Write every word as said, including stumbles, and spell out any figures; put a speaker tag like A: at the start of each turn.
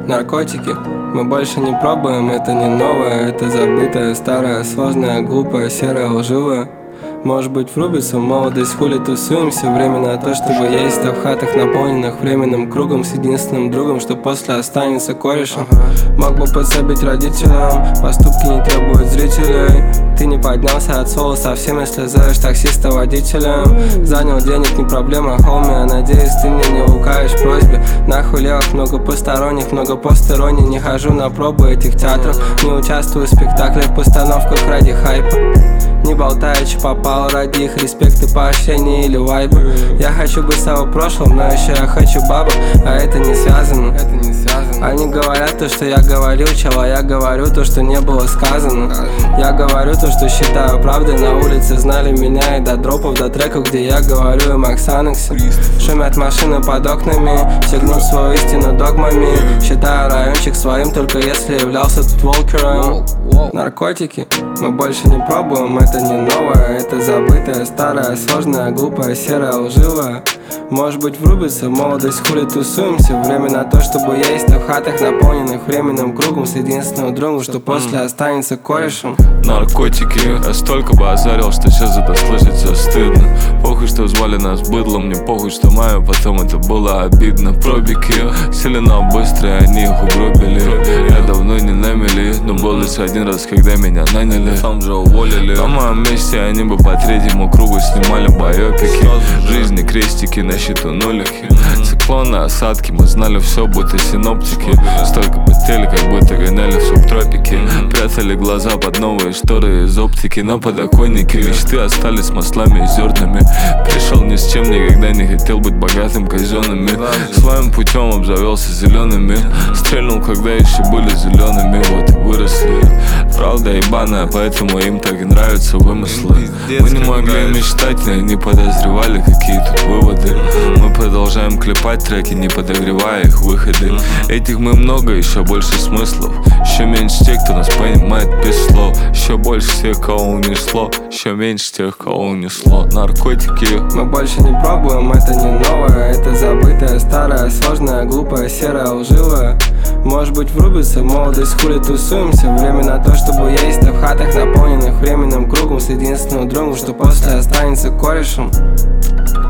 A: Наркотики мы больше не пробуем, это не новое, это забытое, старое, сложное, глупое, серое, лживое. Может быть, врубится в молодость, хули тусуемся. Время на то, чтобы есть, а в хатах, наполненных временным кругом, с единственным другом, что после останется корешем. Мог бы подсобить родителям, поступки не требуют зрителей. Ты не поднялся от слова совсем, если зовешь таксиста водителем. Занял денег, не проблема, холми, а надеюсь, ты мне не лукавишь в просьбе. Нахуй левых, много посторонних, много посторонних. Не хожу на пробы этих театров, не участвую в спектаклях, постановках ради хайпа. Не болтаю, че попало ради их респекта, поощрения или вайбы. Я хочу быть собой прошлым, но еще я хочу бабу, а это не связано. Это не связано. Они говорят то, что я говорил, чел, а я говорю то, что не было сказано. Я говорю то, что считаю правдой, на улице знали меня и до дропов, до треков, где я говорю им о Ксанаксе. Шумят машины под окнами, все гнут свою истину догмами. Считаю райончик своим, только если являлся тут волкером. Наркотики мы больше не пробуем, это не новое, это забытое, старое, сложное, глупое, серое, лживое. Может быть, врубится в молодость, хули тусуемся. Время на то, чтобы есть, а в хатах, наполненных временным кругом, с единственным другом, что после останется корешем.
B: Наркотики, я столько бы озарил, что сейчас это слышать все стыдно. Похуй, что звали нас быдлом, мне похуй, что маю, потом это было обидно. Пробики сели нам быстро, они их угробили. Я давно не на мели, но был лишь один раз, когда меня наняли. Там же уволили. На моем месте они бы по третьему кругу снимали байопики. Жизни крестики, на счету нулики. Циклоны, осадки, мы знали все, будто синоптики. Столько потели, как будто гоняли в субтропике. Прятали глаза под новые шторы из оптики. На подоконнике мечты остались маслами и зернами. Пришел ни с чем, никогда не хотел быть богатым казенными. Своим путем обзавелся зелеными. Стрельнул, когда еще были зелеными. Вот и выросли. Правда ебаная, поэтому им так и нравятся вымыслы. Мы не могли мечтать, но и не подозревали, какие тут выводы. Мы продолжаем клепать треки, не подогревая их выходы. Этих мы много, еще больше смыслов. Еще меньше тех, кто нас понимает без слов. Еще больше тех, кого унесло. Еще меньше тех, кого унесло. Наркотики
A: мы больше не пробуем, это не новое, это забытое, старое, сложное, глупое, серое, лживое. Может быть, врубится в молодость, хули тусуемся. Время на то, чтобы есть, а в хатах, наполненных временным кругом, с единственным другом, что после останется корешем.